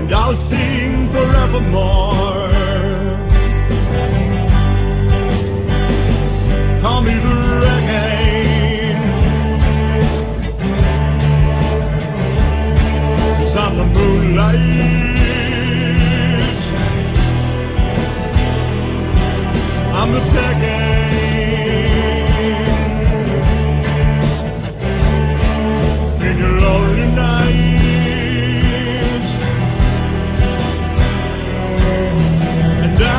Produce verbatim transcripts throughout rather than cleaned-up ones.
and I'll sing forevermore. Call me the reggae, 'cause I'm the moonlight, I'm the reggae. In your lonely night, and I,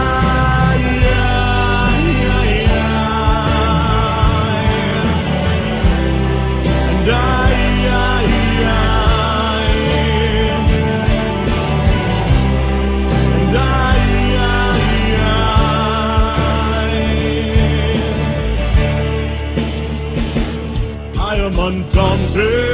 I, I, and I, I, and I, I am undaunted.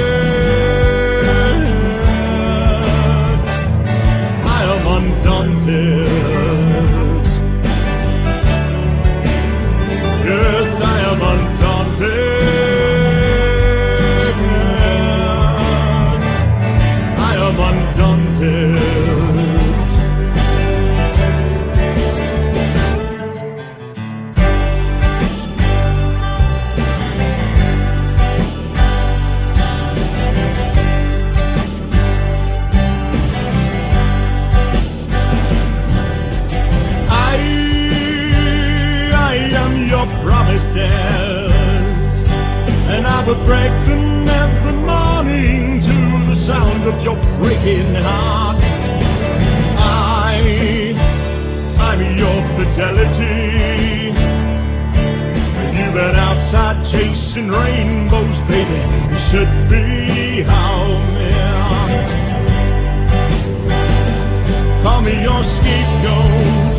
Break them every morning to the sound of your breaking heart. I, I'm your fidelity. You've been outside chasing rainbows, baby. You should be home. Call me your scapegoat.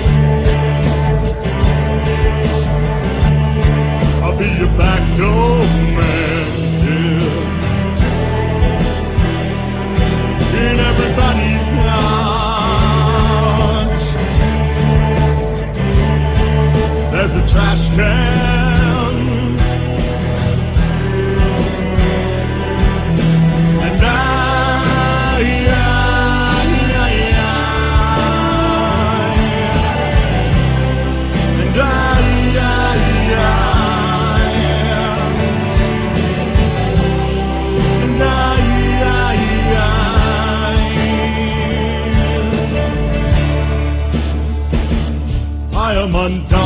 I'll be your back door man, yeah. In everybody's heart, there's a trash can, and I, I, I, I, and I, I, I. I am undone.